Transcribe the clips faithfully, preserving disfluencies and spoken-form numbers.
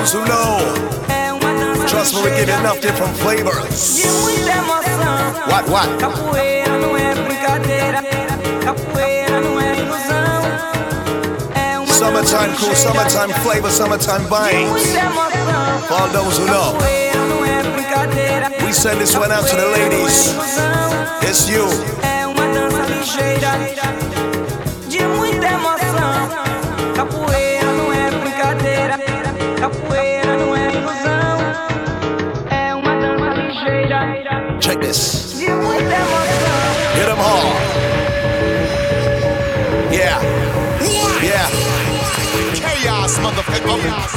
those who know. Trust me, we give you enough different flavors. De muita emoção. What, what? Capoeira não é brincadeira. Capoeira não é ilusão. É uma Summertime cool, summertime flavor, summertime vibes. muita emoção. For all those who know. Capoeira não é brincadeira. We send this one out to the ladies. It's you. É uma dança ligeira. De muita emoção. Capoeira não é brincadeira. Capoeira não é ilusão. É uma dança ligeira. Check this. De muita emoção. Hit them all. Yeah. Yeah. Chaos, motherfucker.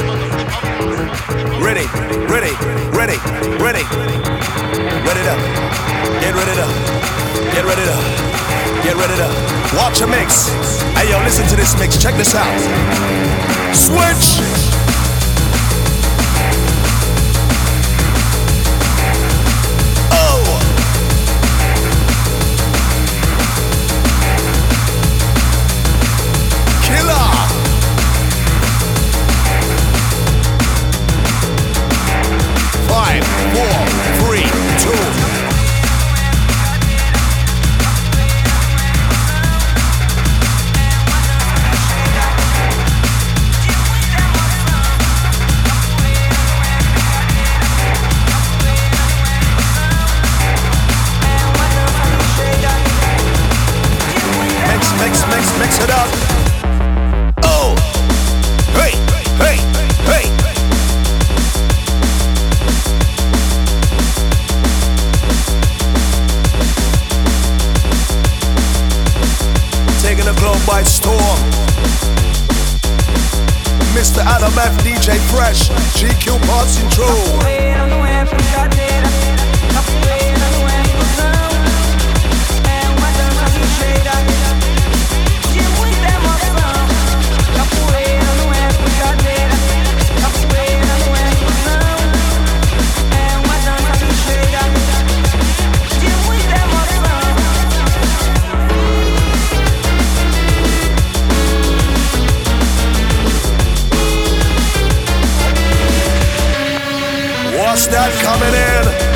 Ready, ready, ready, ready. Ready up. Get ready up. Get ready up. Get ready up. Watch a mix. Hey yo, listen to this mix. Check this out. Switch. Oh. Killer. Five, four, three, two. Mix, mix, mix, mix it up. Oh. Hey, hey, hey. Taking the globe by storm. Mister Adam F, D J Fresh, G Q passing through. Capoeira não é brincadeira. Capoeira não é ilusão. É uma dança ligeira. De muita emoção. Capoeira não é brincadeira. Capoeira não é ilusão. É uma dança ligeira. De muita emoção. What's that coming in?